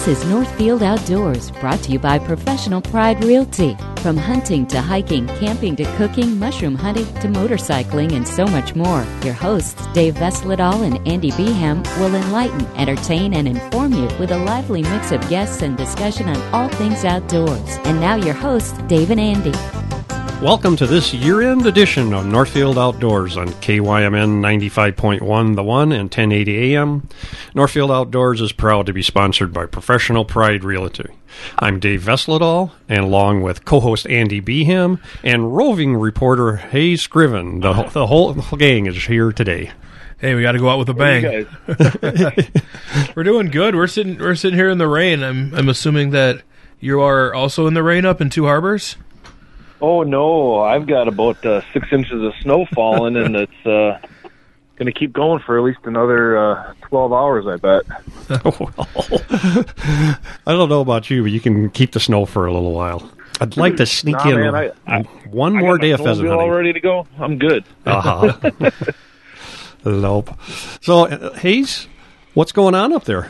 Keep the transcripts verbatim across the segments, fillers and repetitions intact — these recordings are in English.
This is Northfield Outdoors, brought to you by Professional Pride Realty. From hunting to hiking, camping to cooking, mushroom hunting to motorcycling, and so much more. Your hosts, Dave Vesledal and Andy Beham, will enlighten, entertain, and inform you with a lively mix of guests and discussion on all things outdoors. And now your hosts, Dave and Andy. Welcome to this year-end edition of Northfield Outdoors on K Y M N ninety-five point one The One and ten eighty A M. Northfield Outdoors is proud to be sponsored by Professional Pride Realty. I'm Dave Vesledal, and along with co-host Andy Beham and roving reporter Hayes Scriven, the, the whole gang is here today. Hey, we got to go out with a bang. We're doing good. We're sitting. We're sitting here in the rain. I'm. I'm assuming that you are also in the rain up in Two Harbors. Oh, no, I've got about uh, six inches of snow falling, and it's uh, going to keep going for at least another uh, twelve hours, I bet. Well, I don't know about you, but you can keep the snow for a little while. I'd like to sneak nah, in man, I, I, one I more got day my of pheasant snowmobile hunting. all ready to go. I'm good. Uh-huh. Nope. So, uh, Hayes, what's going on up there?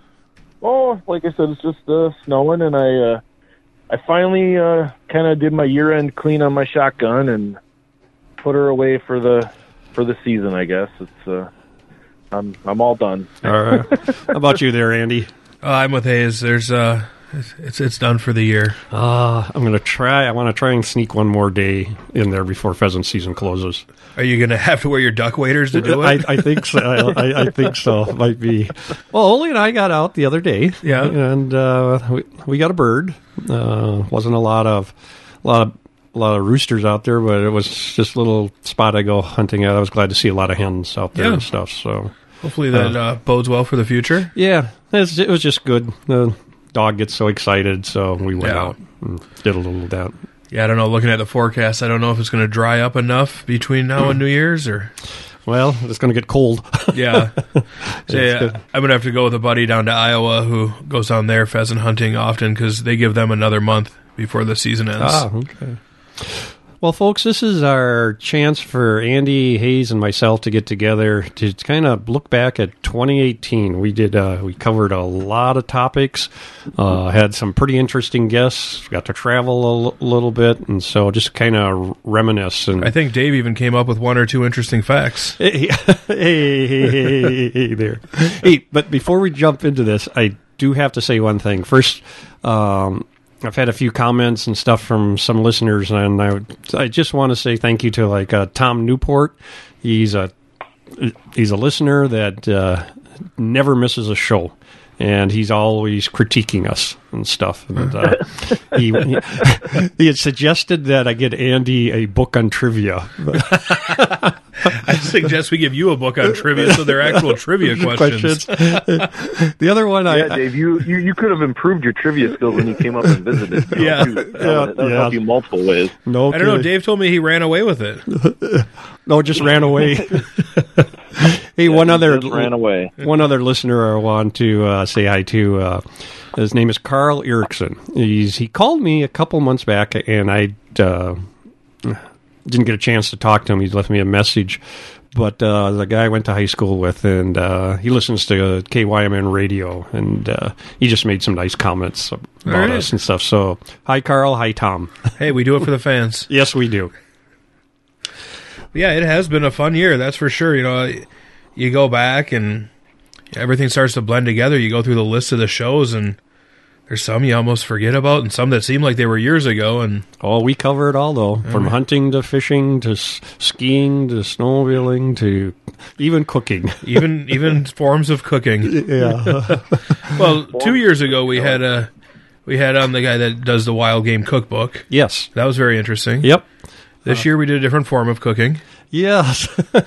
Oh, like I said, it's just uh, snowing, and I... Uh, I finally uh, kind of did my year-end clean on my shotgun and put her away for the for the season. I guess it's uh, I'm I'm all done. All right. How about you there, Andy? Uh, I'm with Hayes. There's uh, it's it's done for the year. Uh, I'm gonna try. I want to try and sneak one more day in there before pheasant season closes. Are you going to have to wear your duck waders to do it? I, I think so. I, I think so. It might be. Well, Oli and I got out the other day. Yeah, and uh, we we got a bird. Uh, wasn't a lot of a lot of a lot of roosters out there, but it was just a little spot I go hunting at. I was glad to see a lot of hens out there yeah. and stuff. So hopefully that uh, uh, bodes well for the future. Yeah, it was, it was just good. The dog gets so excited, so we went yeah. out and did a little of that. Yeah, I don't know. Looking at the forecast, I don't know if it's going to dry up enough between now and New Year's, or well, it's going to get cold. yeah, so, yeah I'm going to have to go with a buddy down to Iowa who goes down there pheasant hunting often because they give them another month before the season ends. Ah, okay. Well, folks, this is our chance for Andy, Hayes, and myself to get together to kind of look back at twenty eighteen. We did. Uh, we covered a lot of topics, uh, had some pretty interesting guests, got to travel a l- little bit, and so just kind of reminisce. And I think Dave even came up with one or two interesting facts. Hey, hey, hey, hey, hey there. Hey, but before we jump into this, I do have to say one thing. First, um, I've had a few comments and stuff from some listeners, and I I just want to say thank you to like uh, Tom Newport. He's a he's a listener that uh, never misses a show, and he's always critiquing us and stuff. And, uh, he, he he had suggested that I get Andy a book on trivia. I suggest we give you a book on trivia, so they're actual trivia questions. questions. The other one, yeah, I yeah, Dave, you, you you could have improved your trivia skills when you came up and visited. You know, yeah, too. that yeah, would, that would yeah. help you multiple ways. No, I don't know. kidding. Dave told me he ran away with it. No, just ran away. Hey, Yeah, one he other just ran away. One other listener I want to uh, say hi to. Uh, his name is Carl Erickson. He's he called me a couple months back, and I uh, didn't get a chance to talk to him. He left me a message, but uh, the guy I went to high school with, and uh, he listens to K Y M N radio, and uh, he just made some nice comments about right. us and stuff. So, hi, Carl. Hi, Tom. Hey, we do it for the fans. Yes, we do. Yeah, it has been a fun year, that's for sure. You know, you go back and everything starts to blend together. You go through the list of the shows, and there's some you almost forget about, and some that seem like they were years ago. And oh, we cover it all, though, from right. hunting to fishing to s- skiing to snowmobiling to even cooking. even even forms of cooking. Yeah. Well, two years ago we had a we had on the guy that does the Wild Game Cookbook. Yes. That was very interesting. Yep. This year we did a different form of cooking. Yes.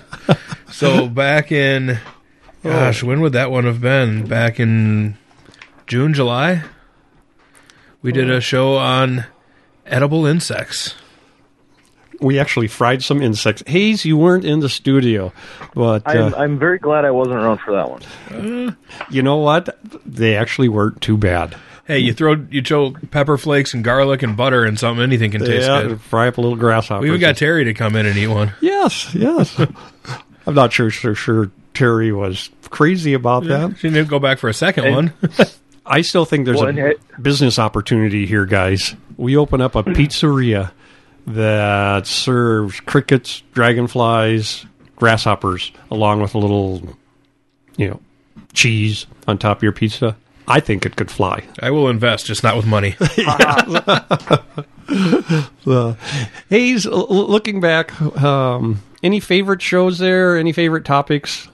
So back in, gosh, when would that one have been? Back in June, July? We did a show on edible insects. We actually fried some insects. Hayes, you weren't in the studio, but uh, I'm, I'm very glad I wasn't around for that one. Uh, you know what? They actually weren't too bad. Hey, you throw you throw pepper flakes and garlic and butter and something, anything can taste Yeah, good. fry up a little grasshopper. We even got Terry to come in and eat one. Yes, yes. I'm not sure, sure, sure Terry was crazy about that. She didn't go back for a second And- one. I still think there's Well, a and it- business opportunity here, guys. We open up a pizzeria that serves crickets, dragonflies, grasshoppers, along with a little, you know, cheese on top of your pizza. I think it could fly. I will invest, just not with money. Uh, Hayes, l- looking back, um, any favorite shows there? Any favorite topics?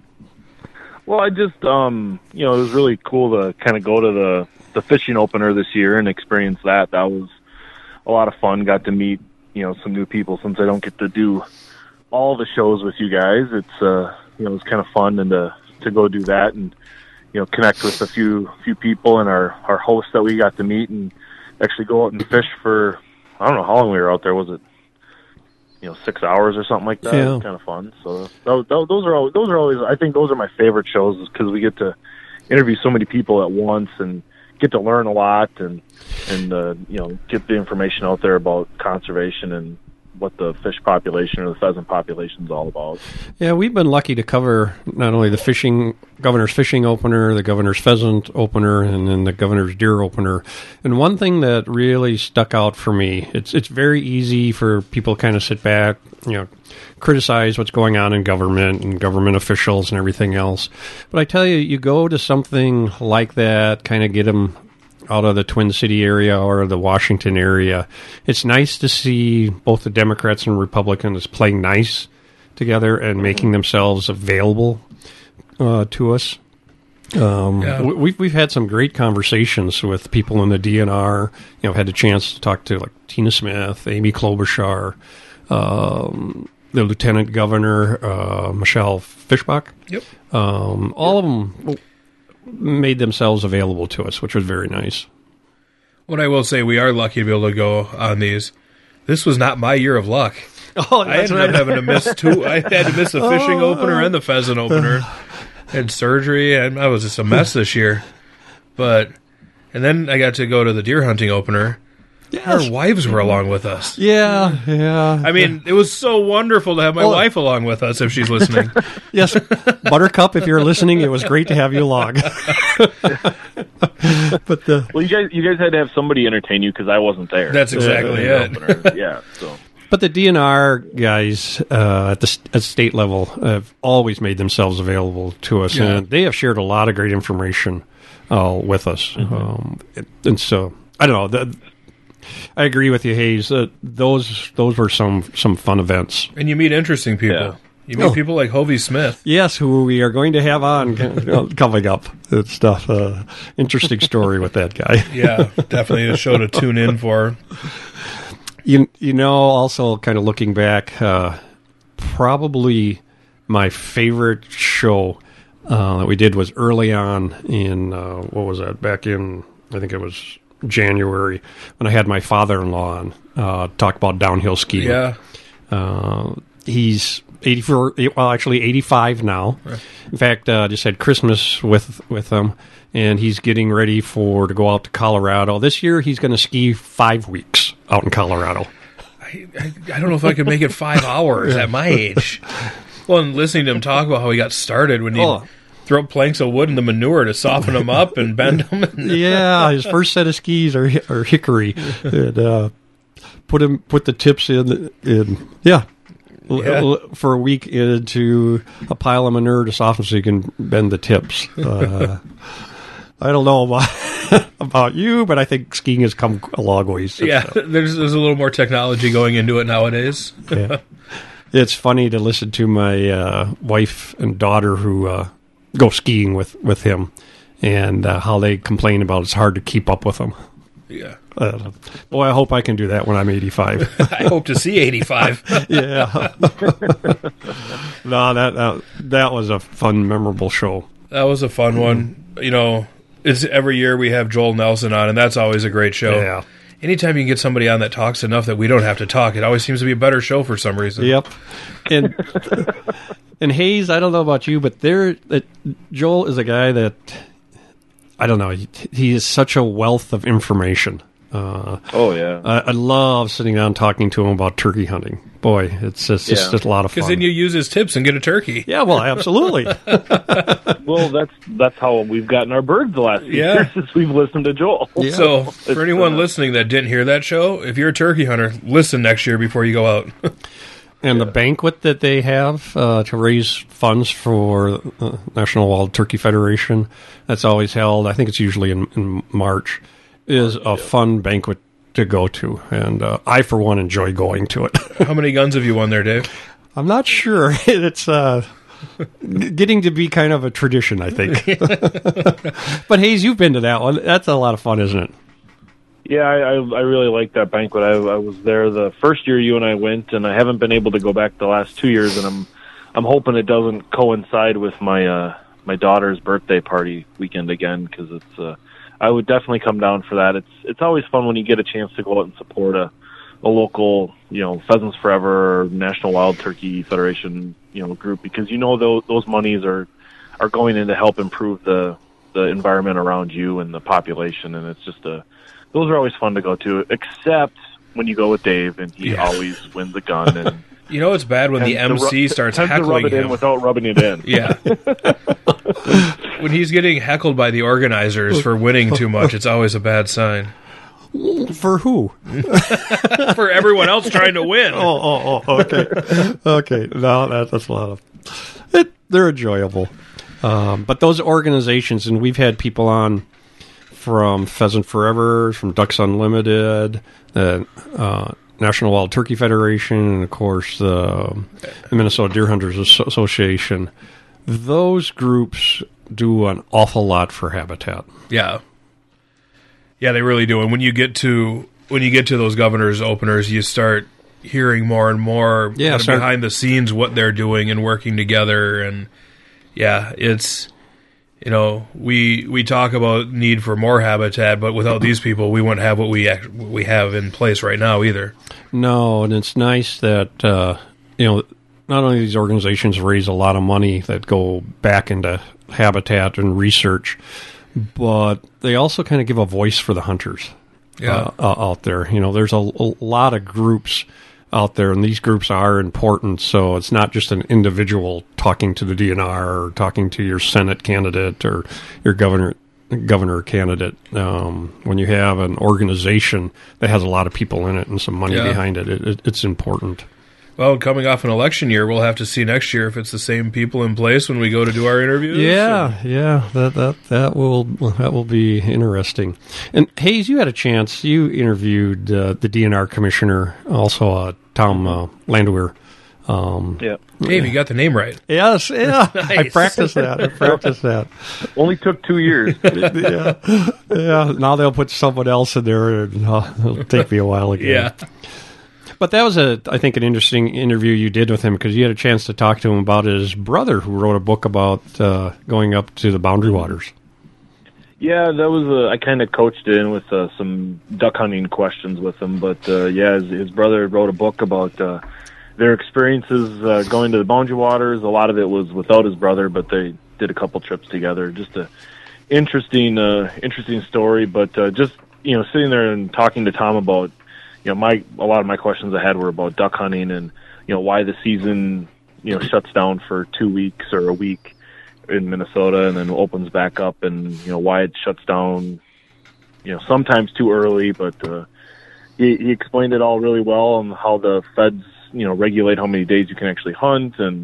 Well, I just, um, you know, it was really cool to kind of go to the, the fishing opener this year and experience that. That was a lot of fun. Got to meet, you know, some new people since I don't get to do all the shows with you guys. It's, uh, you know, it was kind of fun and to, to go do that and, you know, connect with a few, few people and our, our hosts that we got to meet and actually go out and fish for, I don't know how long we were out there. Was it, you know, six hours or something like that? Yeah. It was kind of fun. So those, those are always, those are always, I think those are my favorite shows because we get to interview so many people at once and get to learn a lot and, and, uh, you know, get the information out there about conservation and what the fish population or the pheasant population is all about. Yeah, we've been lucky to cover not only the fishing governor's fishing opener, the governor's pheasant opener, and then the governor's deer opener. And one thing that really stuck out for me, it's it's very easy for people to kind of sit back, you know, criticize what's going on in government and government officials and everything else. But I tell you, you go to something like that, kind of get them out of the Twin City area or the Washington area. It's nice to see both the Democrats and Republicans playing nice together and making themselves available uh, to us. Um, Yeah. we, we've we've had some great conversations with people in the D N R. You know, had a chance to talk to like Tina Smith, Amy Klobuchar, um, the Lieutenant Governor uh, Michelle Fischbach. Yep. Um, all of them made themselves available to us, which was very nice. What I will say, we are lucky to be able to go on these. This was not my year of luck. Oh, I ended up having to miss two. I had to miss the fishing opener and the pheasant opener. Had surgery, and I was just a mess this year. But, and then I got to go to the deer hunting opener. Our wives were along with us. Yeah, yeah. I mean, it was so wonderful to have my Oh. wife along with us if she's listening. Yes, Buttercup, if you're listening, it was great to have you along. But the Well, you guys, you guys had to have somebody entertain you because I wasn't there. That's exactly The it. opener. Yeah. So. but the D N R guys uh, at the st- at state level have always made themselves available to us, Yeah. and they have shared a lot of great information uh, with us. Um, it- and so I don't know. The, I agree with you, Hayes. Uh, those those were some some fun events. And you meet interesting people. Yeah. You meet Oh. people like Hovey Smith. Yes, who we are going to have on coming up. It's stuff. Uh, interesting story with that guy. Yeah, definitely a show to tune in for. You you know, also kind of looking back, uh, probably my favorite show uh, that we did was early on in uh, what was that? Back in I think it was January when I had my father-in-law on uh, talk about downhill skiing. Yeah. Uh, he's eighty-four, well, actually eighty-five now. Right. In fact, uh, just had Christmas with with him, and he's getting ready for to go out to Colorado. This year, he's going to ski five weeks out in Colorado. I, I, I don't know if I could make it five hours at my age. Well, and listening to him talk about how he got started when he Oh. throw planks of wood in the manure to soften them up and bend them. And Yeah, his first set of skis are hi- are hickory, and uh, put him put the tips in in yeah. L- Yeah. l- for a week into a pile of manure to soften so you can bend the tips. Uh, I don't know about, about you, but I think skiing has come a long ways. since yeah, then. there's there's a little more technology going into it nowadays. Yeah. It's funny to listen to my uh, wife and daughter who uh, go skiing with, with him and uh, how they complain about it's hard to keep up with him. Yeah, Uh, boy, I hope I can do that when I'm eighty-five. I hope to see eighty-five. Yeah. No, that, that that was a fun, memorable show. That was a fun one. You know, it's every year we have Joel Nelson on, and that's always a great show. Yeah. Anytime you can get somebody on that talks enough that we don't have to talk, it always seems to be a better show for some reason. Yep. And and Hayes, I don't know about you, but there, that Joel is a guy that I don't know. He, he is such a wealth of information, Uh, oh yeah, I, I love sitting down talking to him about turkey hunting. Boy, it's just, Yeah. it's just a lot of fun. Because then you use his tips and get a turkey. yeah, well, absolutely. well that's that's how we've gotten our birds the last few Yeah. years since we've listened to Joel. Yeah. So, It's, for anyone uh, listening that didn't hear that show, if you're a turkey hunter, listen next year before you go out. And the banquet that they have uh, to raise funds for uh, National Wild Turkey Federation, that's always held, I think it's usually in, in March, is a fun banquet to go to. And uh, I, for one, enjoy going to it. How many guns have you won there, Dave? I'm not sure. It's uh, g- getting to be kind of a tradition, I think. But, Hayes, you've been to that one. That's a lot of fun, isn't it? Yeah, I, I I really liked that banquet. I, I was there the first year you and I went, and I haven't been able to go back the last two years. And I'm I'm hoping it doesn't coincide with my uh, my daughter's birthday party weekend again, because it's uh, I would definitely come down for that. It's it's always fun when you get a chance to go out and support a a local, you know, Pheasants Forever or National Wild Turkey Federation, you know, group, because you know those those monies are are going in to help improve the the environment around you and the population, and it's just a those are always fun to go to, except when you go with Dave, and he Yeah. always wins the gun. And You know it's bad when the tends to M C ru- starts tends to rub heckling it in him. without rubbing it in. Yeah. When he's getting heckled by the organizers for winning too much, it's always a bad sign. For who? For everyone else trying to win. Oh, oh, oh, okay. Okay, no, that, that's a lot of... It, they're enjoyable. Um, but those organizations, and we've had people on from Pheasant Forever, from Ducks Unlimited, the uh, National Wild Turkey Federation, and, of course, the Minnesota Deer Hunters Association. Those groups do an awful lot for habitat. Yeah. Yeah, they really do. And when you get to when you get to those governors openers, you start hearing more and more Yeah, kind of start- behind the scenes what they're doing and working together. And yeah, it's you know we we talk about need for more habitat, but without these people, we wouldn't have what we act, what we have in place right now either. No, and it's nice that, uh, you know, not only these organizations raise a lot of money that go back into habitat and research, but they also kind of give a voice for the hunters Yeah. uh, uh, out there. You know, there's a, a lot of groups out there, and these groups are important, so it's not just an individual talking to the D N R or talking to your Senate candidate or your governor governor candidate. Um, when you have an organization that has a lot of people in it and some money Yeah. behind it, it, it, it's important. Well, coming off an election year, we'll have to see next year if it's the same people in place when we go to do our interviews. Yeah, yeah, that that that will that will be interesting. And Hayes, you had a chance. You interviewed uh, the D N R commissioner, also uh, Tom uh, Landwehr. Um, Yeah, Dave, you got the name right. yes, yeah, I Nice. practiced that. I practiced that. only took two years. Yeah, yeah. Now they'll put someone else in there, and uh, it'll take me a while again. Yeah. But that was a, I think, an interesting interview you did with him, because you had a chance to talk to him about his brother, who wrote a book about uh, going up to the Boundary Waters. Yeah, that was uh, I kind of coached it in with uh, some duck hunting questions with him, but uh, yeah, his, his brother wrote a book about uh, their experiences uh, going to the Boundary Waters. A lot of it was without his brother, but they did a couple trips together. Just a interesting, uh, interesting story. But uh, just you know, sitting there and talking to Tom about, you know, my a lot of my questions I had were about duck hunting and you know why the season you know shuts down for two weeks or a week in Minnesota and then opens back up, and you know why it shuts down, you know, sometimes too early. But uh, he, he explained it all really well on how the feds, you know, regulate how many days you can actually hunt, and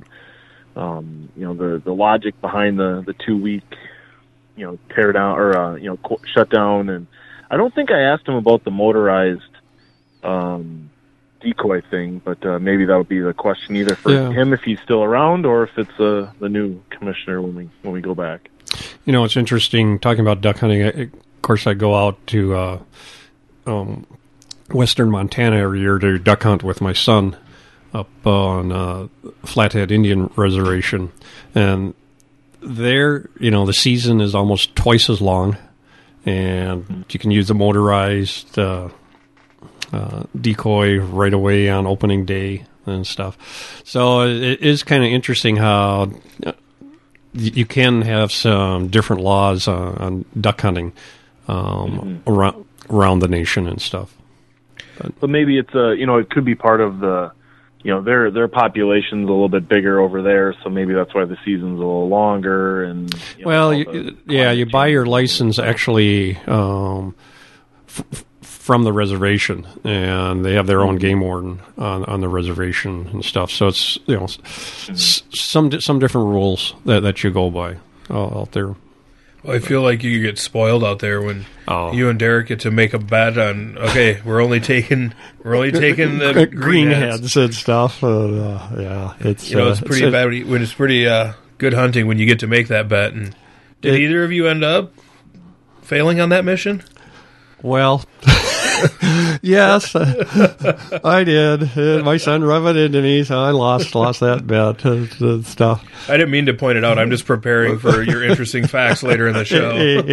um, you know the the logic behind the the two week, you know, tear down or uh, you know qu- shut down. And I don't think I asked him about the motorized um, decoy thing, but uh, maybe that would be the question either for Yeah. him if he's still around, or if it's uh, the new commissioner when we when we go back. You know, it's interesting talking about duck hunting. I, of course, I go out to uh, um, western Montana every year to duck hunt with my son up on uh, Flathead Indian Reservation. And there, you know, the season is almost twice as long, and you can use the motorized uh, uh, decoy right away on opening day and stuff. So it is kind of interesting how you can have some different laws uh, on duck hunting um, mm-hmm. around around the nation and stuff. But, but maybe it's a, you know, it could be part of the, you know, their their population's a little bit bigger over there, so maybe that's why the season's a little longer. And you know, well, you, yeah, you buy your license actually um, f- from the reservation, and they have their own game warden on, on the reservation and stuff. So it's, you know, s- some some different rules that, that you go by uh, out there. Well, I feel like you get spoiled out there when Oh. you and Derek get to make a bet on. Okay, we're only taking we're only taking the green heads. and stuff. Uh, uh, yeah, it's You know, uh, it's pretty bad when, you, when it's pretty uh, good hunting when you get to make that bet. And did It- either of you end up failing on that mission? Well, yes, I did. Uh, My son rubbed it into me, so I lost lost that bet uh, uh, stuff. I didn't mean to point it out. I'm just preparing for your interesting facts later in the show.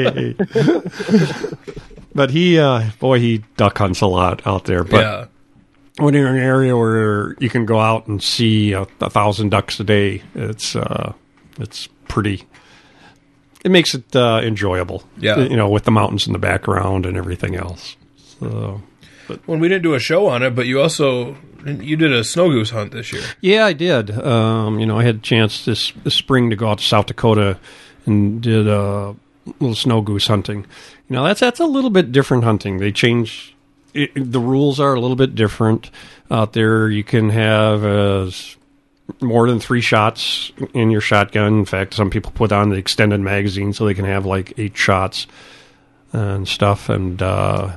But he, uh, boy, he duck hunts a lot out there. But Yeah. when you're in an area where you can go out and see a, a thousand ducks a day, it's uh, it's pretty. It makes it uh, enjoyable. Yeah. You know, with the mountains in the background and everything else. So. When we didn't do a show on it, but you also you did a snow goose hunt this year. Yeah, I did. Um, you know, I had a chance this, this spring to go out to South Dakota and did a little snow goose hunting. You know, that's that's a little bit different hunting. They change it, the rules are a little bit different out there. You can have uh, more than three shots in your shotgun. In fact, some people put on the extended magazine so they can have like eight shots and stuff. And uh,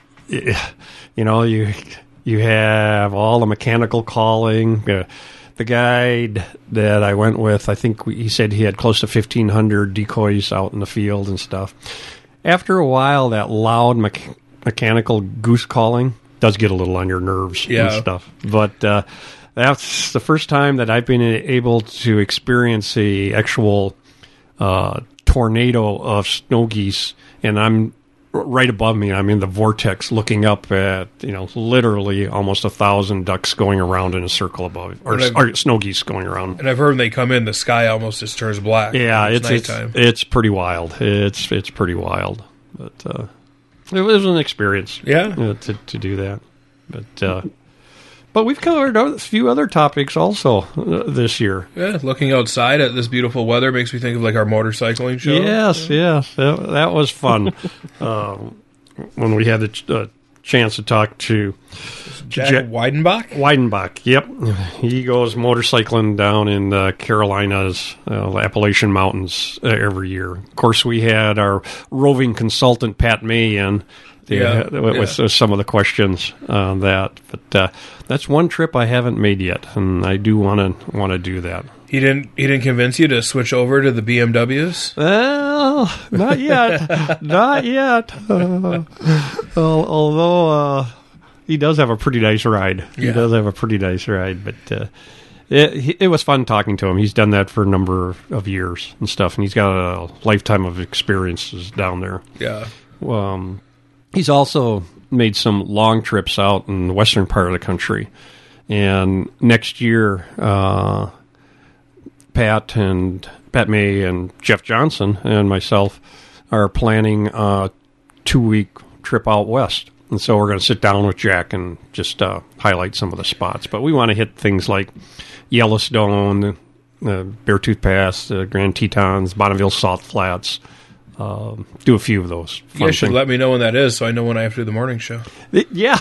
you know, you you have all the mechanical calling. Uh, the guide that I went with, I think we, he said he had close to fifteen hundred decoys out in the field and stuff. After a while, that loud me- mechanical goose calling does get a little on your nerves Yeah. and stuff. But uh, that's the first time that I've been able to experience a actual uh, tornado of snow geese, and I'm right above me. I'm in the vortex, looking up at, you know, literally almost a thousand ducks going around in a circle above, or, or snow geese going around. And I've heard when they come in, the sky almost just turns black. Yeah, it's it's, nighttime. it's pretty wild. It's it's pretty wild, but uh, it was an experience. Yeah. uh, to to do that, but uh, but we've covered a few other topics also uh, this year. Yeah, looking outside at this beautiful weather makes me think of like our motorcycling show. Yes, yes, that, that was fun. um, when we had the ch- uh, chance to talk to Jack Jack- Weidenbach? Weidenbach. Yep, he goes motorcycling down in the Carolinas, uh, Appalachian Mountains uh, every year. Of course, we had our roving consultant Pat May in. Yeah, Yeah, with yeah. uh, some of the questions on that, but uh, that's one trip I haven't made yet, and I do want to want to do that. He didn't. He didn't convince you to switch over to the B M Ws. Well, not yet, not yet. Uh, al- although uh, he does have a pretty nice ride. He Yeah. does have a pretty nice ride, but uh, it, it was fun talking to him. He's done that for a number of years and stuff, and he's got a lifetime of experiences down there. Yeah. Um, he's also made some long trips out in the western part of the country. And next year, uh, Pat and Pat May and Jeff Johnson and myself are planning a two-week trip out west. And so we're going to sit down with Jack and just uh, highlight some of the spots. But we want to hit things like Yellowstone, uh, Beartooth Pass, uh, Grand Tetons, Bonneville Salt Flats. Um, do a few of those. You guys should things. let me know when that is, so I know when I have to do the morning show. Yeah.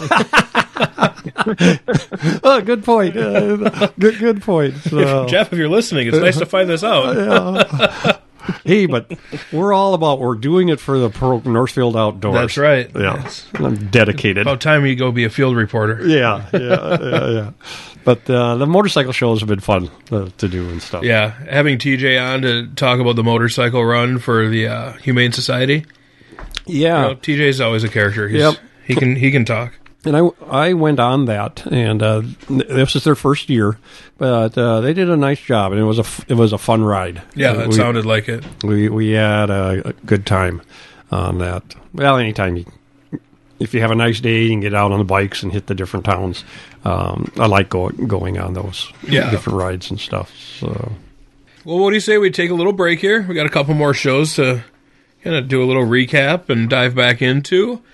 Oh, good point. Uh, good, good point. So, Jeff, if you're listening, it's nice to find this out. yeah. Hey, but we're all about we're doing it for the Pro Northfield Outdoors. That's right. Yeah, Yes. I'm dedicated. About time you go be a field reporter. Yeah, yeah, yeah, yeah. But uh, the motorcycle shows have been fun uh, to do and stuff. Yeah, having T J on to talk about the motorcycle run for the uh, Humane Society. yeah. You know, T J's always a character. He's, Yep. He can he can talk. And I, I went on that, and uh, this was their first year, but uh, they did a nice job, and it was a f- it was a fun ride. Yeah, Uh, it we, sounded like it. we we had a, a good time on that. Well, anytime you, if you have a nice day, you can get out on the bikes and hit the different towns. Um, I like go, going on those Yeah. different rides and stuff. So Well, what do you say we take a little break here? We got a couple more shows to kind of do a little recap and dive back into.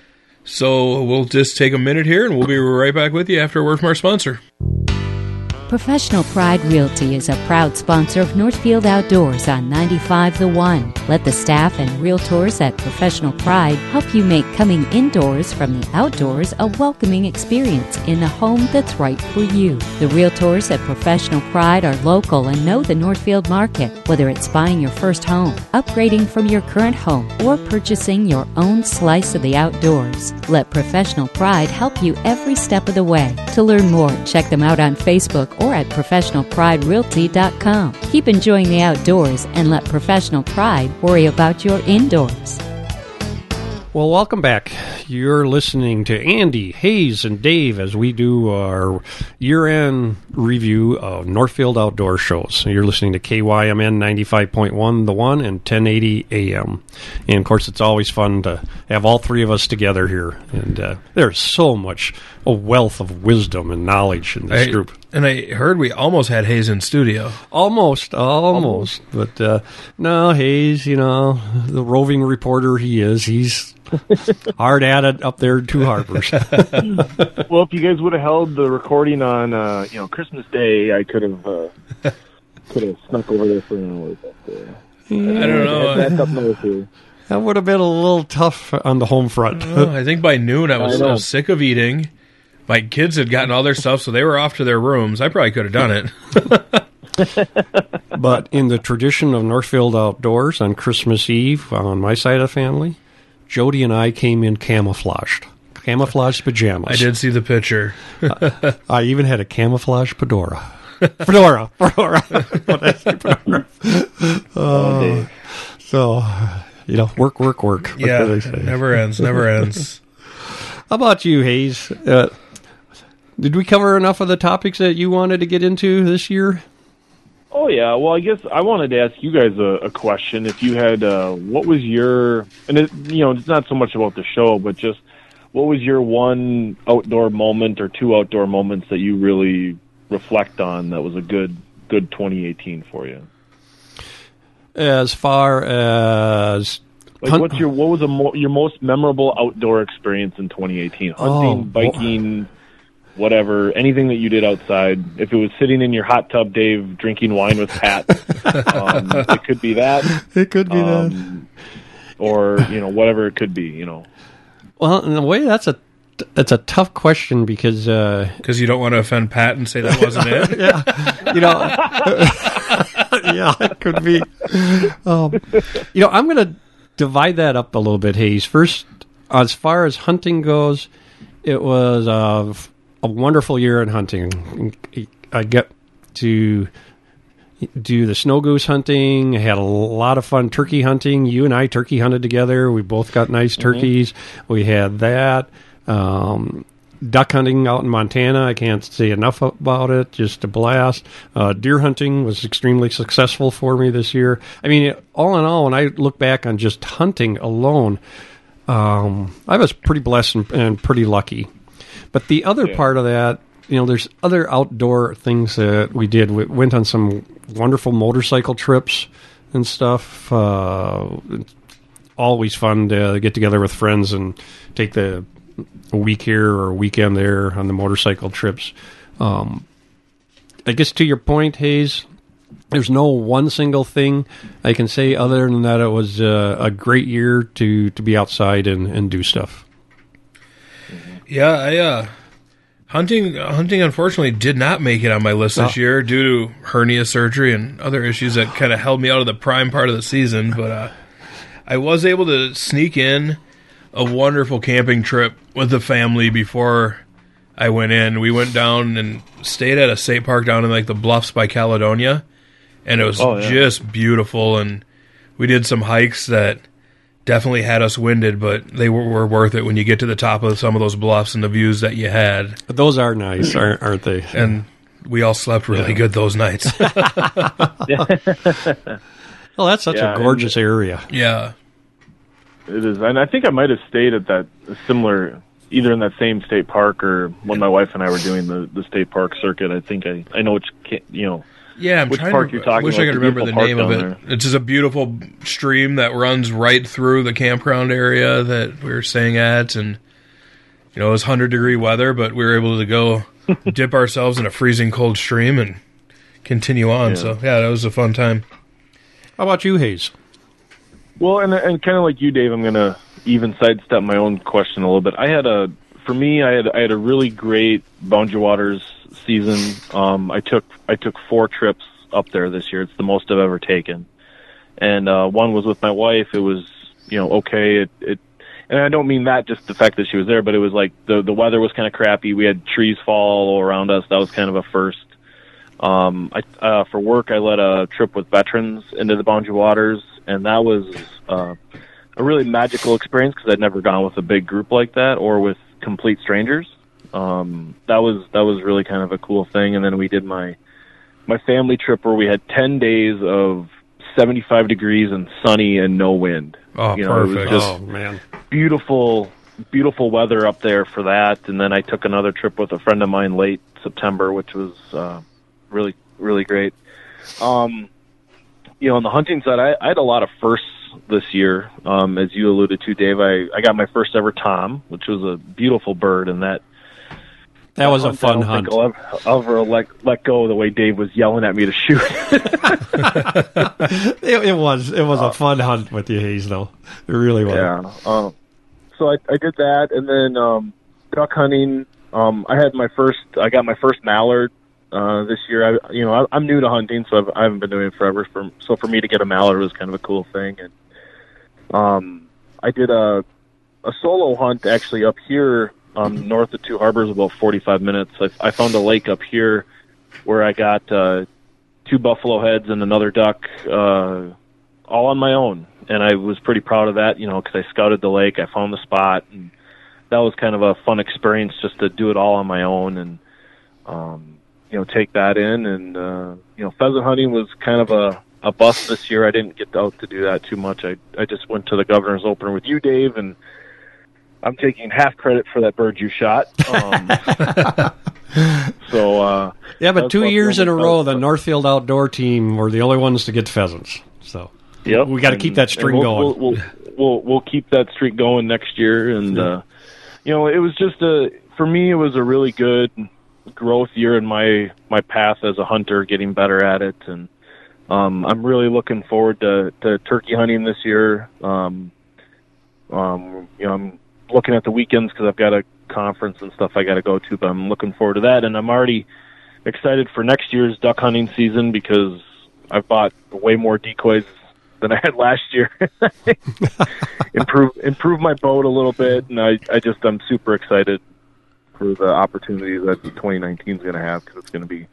So we'll just take a minute here, and we'll be right back with you after a word from our sponsor. Professional Pride Realty is a proud sponsor of Northfield Outdoors on ninety-five The One. Let the staff and realtors at Professional Pride help you make coming indoors from the outdoors a welcoming experience in a home that's right for you. The realtors at Professional Pride are local and know the Northfield market, whether it's buying your first home, upgrading from your current home, or purchasing your own slice of the outdoors. Let Professional Pride help you every step of the way. To learn more, check them out on Facebook or at professional pride realty dot com. Keep enjoying the outdoors and let Professional Pride worry about your indoors. Well, welcome back. You're listening to Andy, Hayes, and Dave as we do our year-end review of Northfield Outdoor Shows. So you're listening to K Y M N ninety-five point one, The One, and ten eighty A M. And, of course, it's always fun to have all three of us together here. And uh, there's so much, a wealth of wisdom and knowledge in this I, group. And I heard we almost had Hayes in studio. Almost, almost. But, uh, no, Hayes, you know, the roving reporter he is, he's hard at it up there at Two Harbors. Well, if you guys would have held the recording on, uh, you know, Christmas Day, I could have uh, could have snuck over there for an hour. But, uh, I don't know. That's up north here. That would have been a little tough on the home front. Oh, I think by noon I was, I I was sick of eating. My kids had gotten all their stuff, so they were off to their rooms. I probably could have done it. But in the tradition of Northfield Outdoors on Christmas Eve, on my side of the family, Jody and I came in camouflaged. Camouflaged pajamas. I did see the picture. uh, I even had a camouflage fedora. Fedora. Fedora. What I say, fedora. Uh, so, you know, work, work, work. What Yeah, can I say? never ends, never ends. How about you, Hayes? Uh, did we cover enough of the topics that you wanted to get into this year? Oh, yeah. Well, I guess I wanted to ask you guys a, a question. If you had, uh, what was your, and it, you know, it's not so much about the show, but just what was your one outdoor moment or two outdoor moments that you really reflect on that was a good, good twenty eighteen for you? As far as Like, hunt- what's your what was a mo- your most memorable outdoor experience in twenty eighteen? Hunting, Oh, biking, whatever, anything that you did outside. If it was sitting in your hot tub, Dave, drinking wine with Pat, um, it could be that. it could be that. Um, or you know, whatever it could be. You know. Well, in a way, that's a that's a tough question because uh, Because you don't want to offend Pat and say that wasn't it. yeah, you know, yeah, it could be. Um, you know, I'm going to divide that up a little bit, Hayes. First, as far as hunting goes, it was uh, a wonderful year in hunting. I get to do the snow goose hunting. I had a lot of fun turkey hunting. You and I turkey hunted together. We both got nice turkeys. Mm-hmm. We had that. Um, duck hunting out in Montana, I can't say enough about it. Just a blast. Uh, deer hunting was extremely successful for me this year. I mean, all in all, when I look back on just hunting alone, um, I was pretty blessed and, and pretty lucky. But the other yeah. part of that, you know, there's other outdoor things that we did. We went on some wonderful motorcycle trips and stuff. Uh, always fun to get together with friends and take the a week here or a weekend there on the motorcycle trips. Um, I guess to your point, Hayes, there's no one single thing I can say other than that it was uh, a great year to, to be outside and, and do stuff. Yeah, I, uh, hunting, hunting unfortunately did not make it on my list this Oh. year due to hernia surgery and other issues that kind of held me out of the prime part of the season. But uh, I was able to sneak in a wonderful camping trip with the family before I went in. We went down and stayed at a state park down in like the Bluffs by Caledonia, and it was Oh, yeah. just beautiful. And we did some hikes that definitely had us winded, but they were, were worth it when you get to the top of some of those bluffs and the views that you had. But those are nice, aren't, aren't they? And we all slept really Yeah. good those nights. Well, that's such Yeah, a gorgeous area. Yeah. It is, and I think I might have stayed at that similar, either in that same state park or when my wife and I were doing the, the state park circuit. I think I, I know which, ca- you know, Yeah, I'm Which trying park to. you're talking I wish about, I could the remember the beautiful name of park it. down It's just a beautiful stream that runs right through the campground area that we were staying at, and you know, it was one hundred degree weather, but we were able to go dip ourselves in a freezing cold stream and continue on. Yeah. So, yeah, that was a fun time. How about you, Hayes? Well, and and kind of like you, Dave, I'm going to even sidestep my own question a little bit. I had a, for me, I had I had a really great Boundary Waters season. Um, I took I took four trips up there this year. It's the most I've ever taken, and uh, one was with my wife. It was, you know, okay. It, it and I don't mean that just the fact that she was there, but it was like the the weather was kind of crappy. We had trees fall all around us. That was kind of a first. Um, I, uh, for work, I led a trip with veterans into the Boundary Waters, and that was uh, a really magical experience because I'd never gone with a big group like that or with complete strangers. Um, that was that was really kind of a cool thing. And then we did my my family trip where we had ten days of seventy-five degrees and sunny and no wind. Oh, you know, perfect! It was just oh man, beautiful, beautiful weather up there for that. And then I took another trip with a friend of mine late September, which was uh, really really great. Um, you know, on the hunting side, I, I had a lot of firsts this year. Um, as you alluded to, Dave, I, I got my first ever tom, which was a beautiful bird, and that that was hunt, a fun I don't hunt. Think I'll ever, I'll ever let, let go the way Dave was yelling at me to shoot. it, it was it was uh, a fun hunt with you, Hayes, though. It really was. Yeah. Um, so I, I did that, and then um, duck hunting. Um, I had my first. I got my first mallard uh, this year. I, you know, I, I'm new to hunting, so I've, I haven't been doing it forever. For, so for me to get a mallard was kind of a cool thing. And um, I did a a solo hunt actually up here. Um, north of Two Harbors, about forty-five minutes. I, I found a lake up here where I got uh, two buffalo heads and another duck, uh, all on my own, and I was pretty proud of that. You know, because I scouted the lake, I found the spot, and that was kind of a fun experience just to do it all on my own and um, you know, take that in. And uh, you know, pheasant hunting was kind of a a bust this year. I didn't get out to do that too much. I I just went to the Governor's Opener with you, Dave, and I'm taking half credit for that bird you shot. Um, so uh, yeah, but two years in a row, the Northfield Outdoor team were the only ones to get pheasants. So yep. we got to keep that string we'll, going. We'll, we'll, we'll we'll keep that streak going next year. And yeah. uh, you know, it was just a for me, it was a really good growth year in my my path as a hunter, getting better at it. And um, I'm really looking forward to, to turkey hunting this year. Um, um, you know, I'm looking at the weekends because I've got a conference and stuff I got to go to, but I'm looking forward to that. And I'm already excited for next year's duck hunting season because I've bought way more decoys than I had last year. improve improve my boat a little bit, and I, I just I'm super excited for the opportunities that twenty nineteen is going to have because it's going to be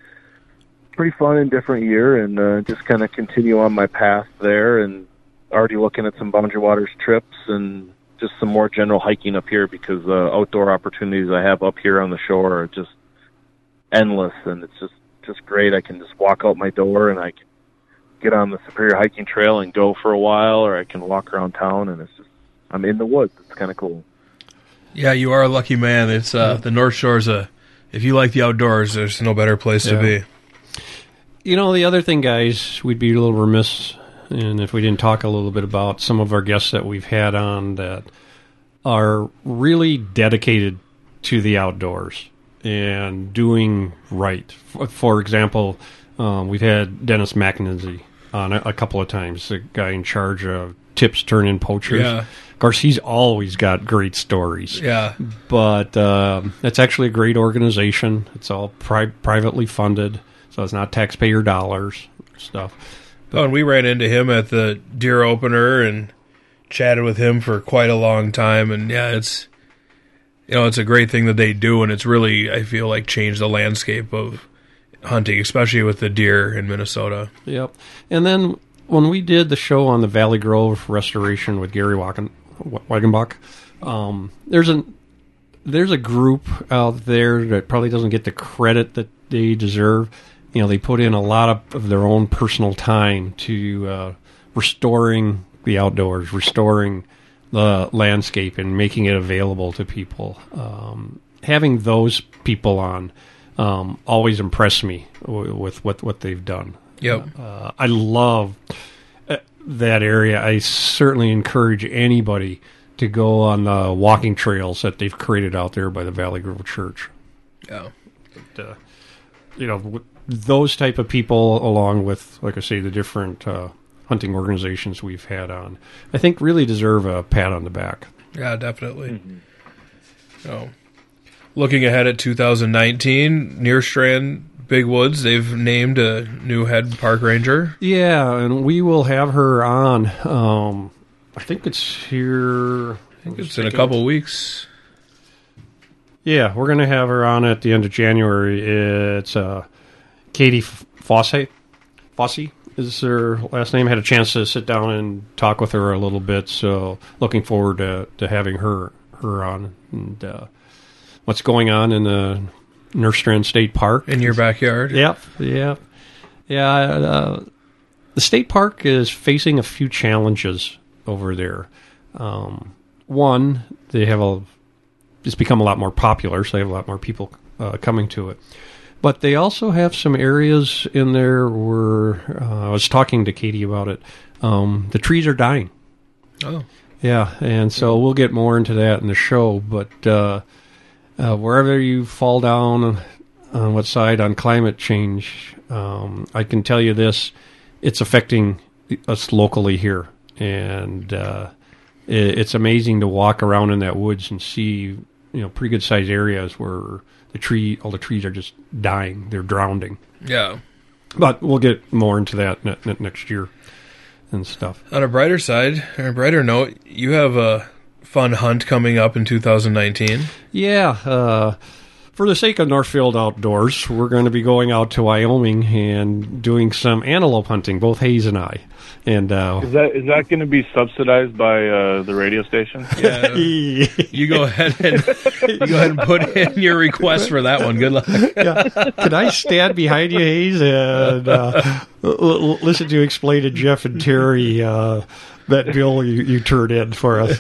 a pretty fun and different year, and uh, just kind of continue on my path there. And already looking at some Boundary Waters trips and just some more general hiking up here because the outdoor opportunities I have up here on the shore are just endless, and it's just, just great. I can just walk out my door and I can get on the Superior Hiking Trail and go for a while, or I can walk around town, and it's just, I'm in the woods. It's kind of cool. Yeah, you are a lucky man. It's uh, the North Shore's a, if you like the outdoors, there's no better place yeah. to be. You know, the other thing, guys, we'd be a little remiss and if we didn't talk a little bit about some of our guests that we've had on that are really dedicated to the outdoors and doing right. For, for example, um, we've had Dennis McKenzie on a, a couple of times, the guy in charge of Tips Turn In Poachers. Yeah. Of course, he's always got great stories. Yeah. But um, it's actually a great organization. It's all pri- privately funded, so it's not taxpayer dollars stuff. Oh, and we ran into him at the deer opener and chatted with him for quite a long time. And yeah, it's, you know, it's a great thing that they do, and it's really, I feel like, changed the landscape of hunting, especially with the deer in Minnesota. Yep. And then when we did the show on the Valley Grove restoration with Gary Wagen, Wagenbach, um, there's a there's a group out there that probably doesn't get the credit that they deserve. You know, they put in a lot of, of their own personal time to uh, restoring the outdoors, restoring the landscape, and making it available to people. Um, having those people on um, always impress me w- with what, what they've done. Yep. Uh, I love that area. I certainly encourage anybody to go on the walking trails that they've created out there by the Valley Grove Church. Yeah. But, uh, you know, w- those type of people, along with, like I say, the different uh, hunting organizations we've had on, I think really deserve a pat on the back. Yeah, definitely. Mm-hmm. So, looking ahead at two thousand nineteen, Nerstrand Big Woods, they've named a new head park ranger. Yeah, and we will have her on. Um, I think it's here. I think it's in a couple weeks. Yeah, we're going to have her on at the end of January. It's uh, Katie Fosse. Fosse is her last name. I had a chance to sit down and talk with her a little bit, so looking forward to, to having her her on. And uh, what's going on in the Nerstrand State Park. In your backyard? Yep, yep. Yeah, uh, the state park is facing a few challenges over there. Um, one, they have a, it's become a lot more popular, so they have a lot more people uh, coming to it. But they also have some areas in there where, uh, I was talking to Katie about it, um, the trees are dying. Oh. Yeah, and so we'll get more into that in the show, but uh, uh, wherever you fall down on what side on climate change, um, I can tell you this, it's affecting us locally here, and uh, it, it's amazing to walk around in that woods and see, you know, pretty good sized areas where the tree, all the trees are just dying, they're drowning. Yeah. But we'll get more into that ne- ne- next year and stuff. On a brighter side, or a brighter note, you have a fun hunt coming up in two thousand nineteen. Yeah, uh, for the sake of Northfield Outdoors, we're going to be going out to Wyoming and doing some antelope hunting, both Hayes and I. And uh, is that is that going to be subsidized by uh, the radio station? Yeah, you go ahead and you go ahead and put in your request for that one. Good luck. Yeah. Can I stand behind you, Hayes, and uh, l- l- listen to you explain to Jeff and Terry uh, that bill you, you turned in for us?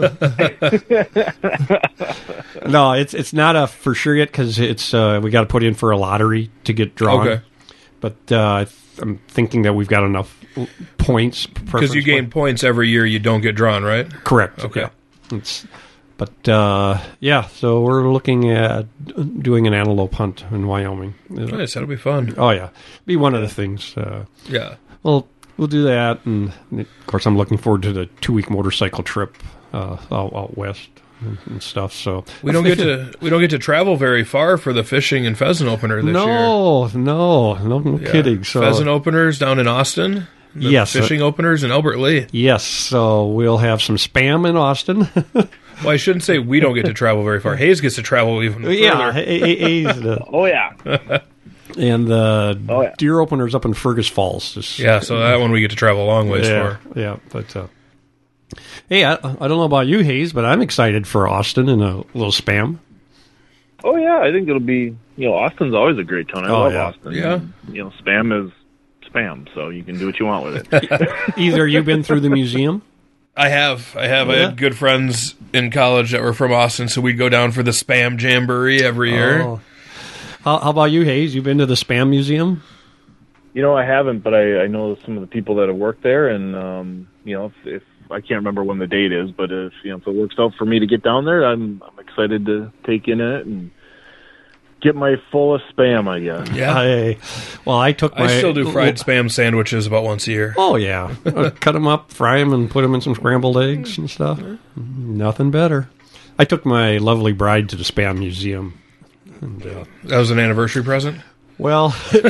No, it's it's not a for sure yet because it's uh, we got to put in for a lottery to get drawn. Okay. But uh, I'm thinking that we've got enough points. Because you gain points every year, you don't get drawn, right? Correct. Okay. Yeah. It's, but uh, yeah, so we're looking at doing an antelope hunt in Wyoming. Nice, that'll be fun. Oh yeah, be one of the things. Uh, yeah. Well, we'll do that, and of course, I'm looking forward to the two week motorcycle trip uh, out, out west and, and stuff. So we don't get to we don't get to travel very far for the fishing and pheasant opener this no, year. No, no, no yeah. kidding. So pheasant openers down in Austin. The yes, fishing uh, openers in Albert Lee. Yes, so we'll have some spam in Austin. Well, I shouldn't say we don't get to travel very far. Hayes gets to travel even further. Yeah, Hayes. Uh, oh yeah. And the oh, yeah. deer openers up in Fergus Falls. Just, yeah, so that one we get to travel a long ways yeah, for. Yeah, but uh, hey, I, I don't know about you, Hayes, but I'm excited for Austin and a little spam. Oh yeah, I think it'll be. You know, Austin's always a great town. I oh, love yeah. Austin. Yeah. You know, spam is spam, so you can do what you want with it. Either you been through the museum? I have. I have. Yeah. I had good friends in college that were from Austin, so we'd go down for the Spam Jamboree every year. Oh. How, how about you, Hayes? You been to the Spam Museum? You know, I haven't, but I, I know some of the people that have worked there, and um, you know, if, if I can't remember when the date is, but if you know, if it works out for me to get down there, I'm I'm excited to take in it and get my full of spam, I guess. Yeah. I, well, I took my... I still do fried spam sandwiches about once a year. Oh, yeah. Cut them up, fry them, and put them in some scrambled eggs and stuff. Nothing better. I took my lovely bride to the Spam Museum. And, uh, that was an anniversary present? Well...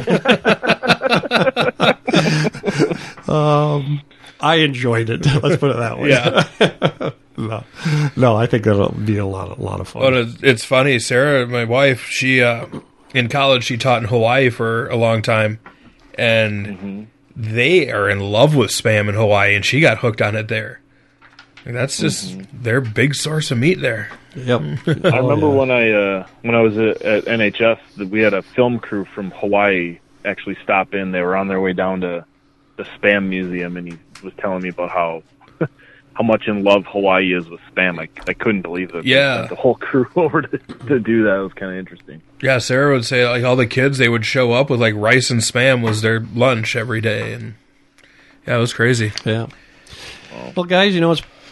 um, I enjoyed it. Let's put it that way. Yeah. no, no, I think that'll be a lot, a lot of fun. Well, it's funny. Sarah, my wife, she uh, in college she taught in Hawaii for a long time, and mm-hmm. they are in love with spam in Hawaii, and she got hooked on it there. Like, that's just mm-hmm. their big source of meat there. Yep. I oh, remember yeah. when I uh, when I was at, at N H S, that we had a film crew from Hawaii actually stop in. They were on their way down to the Spam Museum, and he was telling me about how how much in love Hawaii is with spam. I, I couldn't believe it. Yeah. The whole crew over to, to do that. It was kind of interesting. Yeah, Sarah would say, like, all the kids, they would show up with, like, rice and spam was their lunch every day. And, yeah, it was crazy. Yeah. Well, guys, you know, it's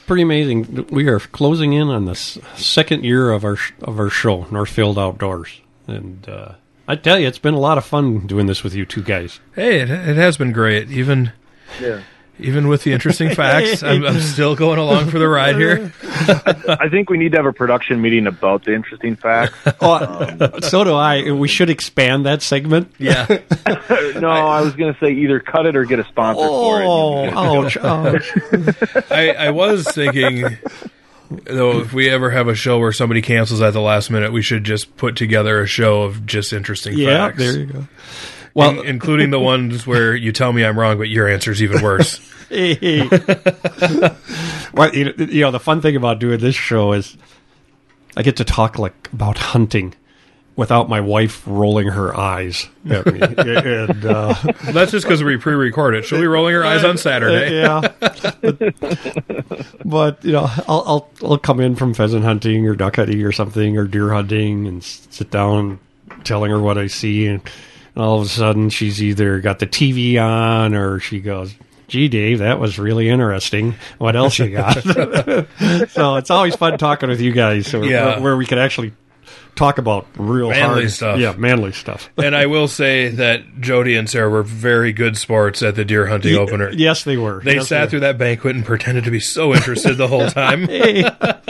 pretty amazing. We are closing in on the s- second year of our sh- of our show, Northfield Outdoors, and uh, I tell you, it's been a lot of fun doing this with you two guys. Hey, it, it has been great. Even Yeah. even with the interesting facts, I'm, I'm still going along for the ride here. I think we need to have a production meeting about the interesting facts. Oh, so do I. We should expand that segment. Yeah. No, I was going to say either cut it or get a sponsor for it. Oh, ouch, ouch. I, I was thinking, though, if we ever have a show where somebody cancels at the last minute, we should just put together a show of just interesting Yeah, facts. there you go. Well, In, including the ones where you tell me I'm wrong, but your answer's even worse. Hey. Well, you know, you know, the fun thing about doing this show is I get to talk like about hunting without my wife rolling her eyes at me. and, uh, That's just because we pre-record it. She'll be rolling her eyes on Saturday. yeah. But, but, you know, I'll, I'll I'll come in from pheasant hunting or duck hunting or something or deer hunting and s- sit down telling her what I see, and, and all of a sudden she's either got the T V on or she goes, "Gee, Dave, that was really interesting. What else you got?" So it's always fun talking with you guys, so Yeah. where, where we can actually talk about real Manly hard stuff. Yeah, manly stuff. And I will say that Jody and Sarah were very good sports at the deer hunting opener. Yes, they were. They Yes, sat were. through that banquet and pretended to be so interested the whole time. Hey.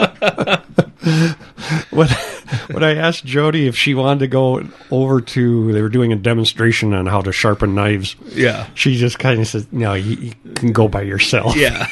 when, when I asked Jody if she wanted to go over to, they were doing a demonstration on how to sharpen knives. Yeah. She just kind of said, "No, you, you can go by yourself." Yeah.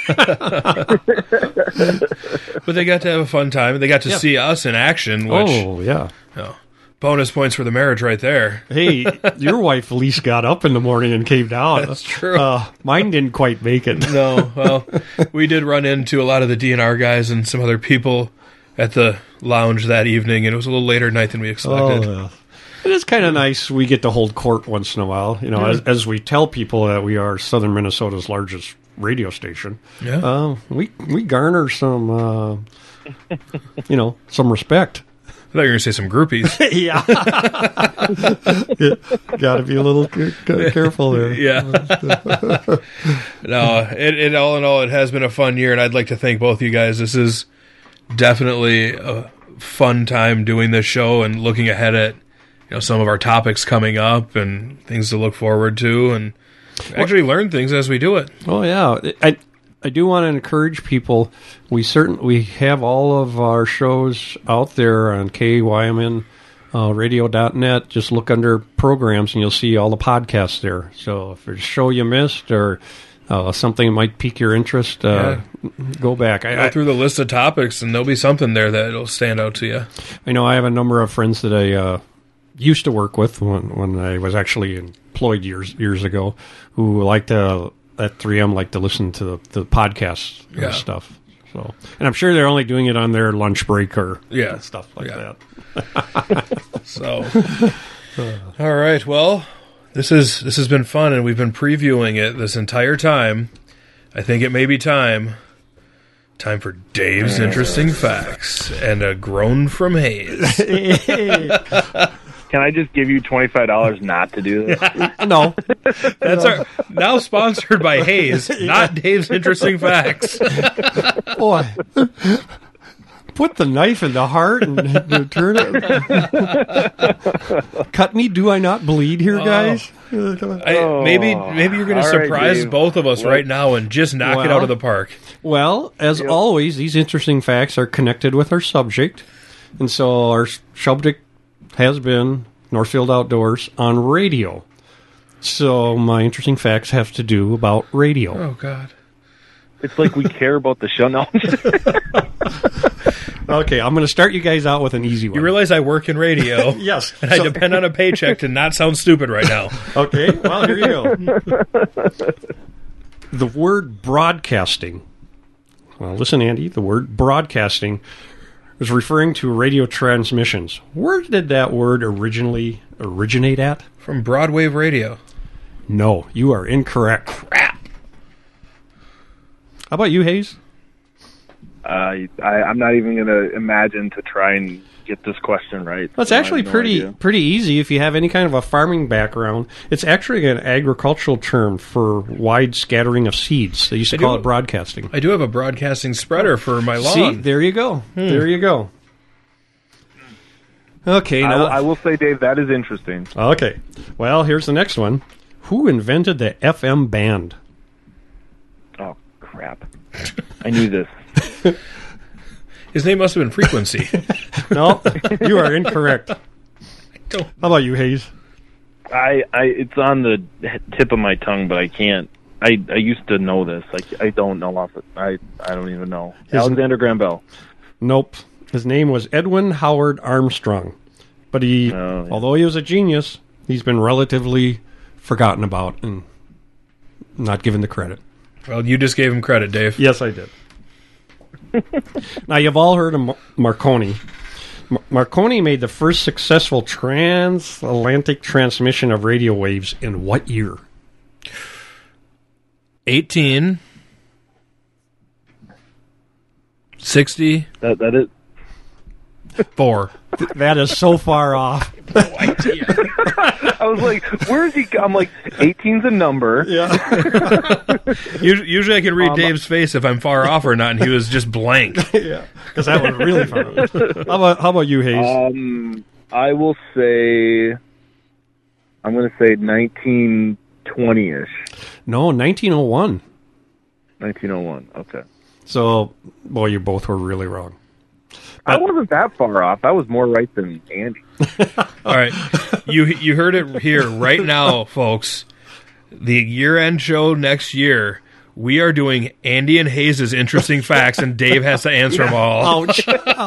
But they got to have a fun time. They got to Yeah. see us in action, which Oh, yeah. oh, bonus points for the marriage right there. Hey, your wife at least got up in the morning and came down. That's true. Uh, mine didn't quite make it. No, well, we did run into a lot of the D N R guys and some other people at the lounge that evening, and it was a little later night than we expected. Oh, yeah. It is kind of nice. We get to hold court once in a while, you know, Yeah. as, as we tell people that we are Southern Minnesota's largest radio station. Yeah. Uh, we we garner some, uh, you know, some respect. I thought you were going to say some groupies. Yeah, got to be a little c- c- careful there. Yeah. No, it, it all in all, it has been a fun year, and I'd like to thank both you guys. This is definitely a fun time doing this show and looking ahead at, you know, some of our topics coming up and things to look forward to, and actually learn things as we do it. Oh yeah, I I do want to encourage people. We certain we have all of our shows out there on K Y M N radio dot net. Just look under programs and you'll see all the podcasts there. So if there's a show you missed or uh, something that might pique your interest, uh, go back. I, Go I, through the list of topics, and there'll be something there that'll stand out to you. I know I have a number of friends that I uh, used to work with when when I was actually employed years years ago, who like to at three M like to listen to the, the podcasts Yeah. and stuff. So, and I'm sure they're only doing it on their lunch break or Yeah. stuff like Yeah. that. So, all right. Well, this is this has been fun, and we've been previewing it this entire time. I think it may be time. Time for Dave's interesting facts and a groan from Hayes. Can I just give you twenty-five dollars not to do this? No, That's our now sponsored by Hayes, not Dave's interesting facts. boy. Put the knife in the heart and turn it. Cut me, do I not bleed here, guys? I, maybe maybe you're going to All right, surprise Dave. both of us What? right now and just knock it Well, out of the park. Well, as always, these interesting facts are connected with our subject. And so our subject has been Northfield Outdoors on radio. So my interesting facts have to do about radio. Oh God. It's like we care about the show. No. Okay, I'm going to start you guys out with an easy one. You realize I work in radio. Yes. And I So- depend on a paycheck to not sound stupid right now. Okay, well, here you go. The word broadcasting. Well, listen, Andy, the word broadcasting is referring to radio transmissions. Where did that word originally originate at? From Broadwave Radio. No, you are incorrect. Crap. How about you, Hayes? Uh, I, I'm not even going to imagine to try and get this question right. Well, it's so I actually have no pretty idea. pretty easy if you have any kind of a farming background. It's actually an agricultural term for wide scattering of seeds. They used to I call do- it broadcasting. I do have a broadcasting spreader for my lawn. See, there you go. Hmm. There you go. Okay, I, now will- I will say, Dave, that is interesting. okay. Well, here's the next one. Who invented the F M band? Oh, crap. I knew this. His name must have been Frequency. No, you are incorrect. don't- How about you, Hayes? I, I, it's on the tip of my tongue, but I can't. I, I used to know this. I, I don't know off it. I, I don't even know. His- Alexander Graham Bell. Nope. His name was Edwin Howard Armstrong. But he, Oh, yeah. although he was a genius, he's been relatively forgotten about and not given the credit. Well, you just gave him credit, Dave. Yes, I did. Now, you've all heard of Mar- Marconi. Mar- Marconi made the first successful transatlantic transmission of radio waves in what year? eighteen sixty-four. That, that is. Th- That is so far off. I was like, where is he? go- I'm like, eighteen's a number. Yeah. Usually, usually I can read Um, Dave's face if I'm far off or not, and he was just blank. Yeah. Because that was really fun. How about, how about you, Hayes? Um, I will say, I'm going to say nineteen twenty-ish. no, nineteen oh one. nineteen oh one. Okay. So, boy, you both were really wrong. I wasn't that far off. I was more right than Andy. All right, you you heard it here right now, folks. The year-end show next year, we are doing Andy and Hayes' interesting facts, and Dave has to answer them all. Ouch.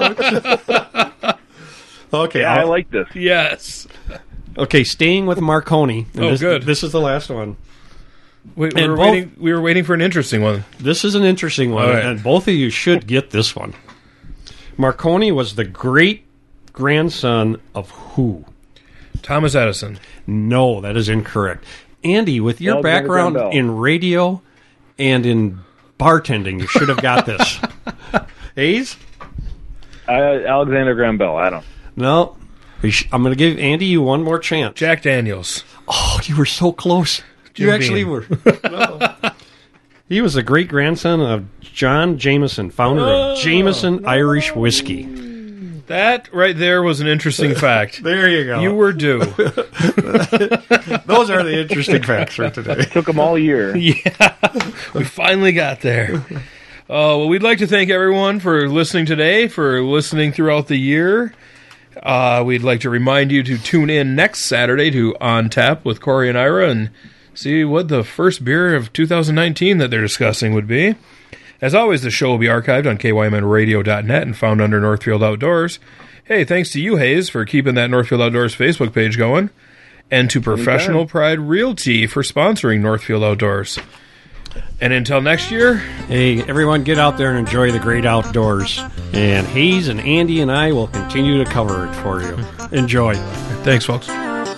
Ouch. Okay. Yeah, I I'll- like this. Yes. okay, staying with Marconi. and Oh, this, good. This is the last one. We, we And were both- waiting. We were waiting for an interesting one. This is an interesting one, All right. and both of you should get this one. Marconi was the great grandson of who? Thomas Edison. No, that is incorrect. Andy, with your Alexander background Graham Bell. in radio and in bartending, you should have got this. Hayes? Uh, Alexander Graham Bell. I don't. No. You sh- I'm going to give Andy you one more chance. Jack Daniels. Oh, you were so close. Jim you actually Beam. were. No. He was the great grandson of John Jameson, founder Oh, of Jameson Irish Whiskey. That right there was an interesting fact. There you go. You were due. Those are the interesting facts for today. Took them all year. Yeah, we finally got there. Uh, well, we'd like to thank everyone for listening today, for listening throughout the year. Uh, we'd like to remind you to tune in next Saturday to On Tap with Corey and Ira and see what the first beer of two thousand nineteen that they're discussing would be. As always, the show will be archived on K Y M N radio dot net and found under Northfield Outdoors. Hey, thanks to you, Hayes, for keeping that Northfield Outdoors Facebook page going, and to Professional Anytime. Pride Realty for sponsoring Northfield Outdoors. And until next year, Hey, everyone, get out there and enjoy the great outdoors. And Hayes and Andy and I will continue to cover it for you. Enjoy. thanks, folks.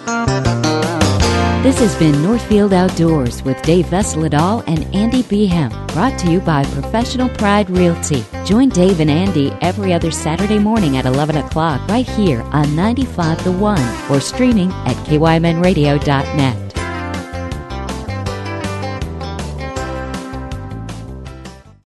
This has been Northfield Outdoors with Dave Vesledal and Andy Behem, brought to you by Professional Pride Realty. Join Dave and Andy every other Saturday morning at eleven o'clock right here on ninety-five The One or streaming at K Y M N radio dot net.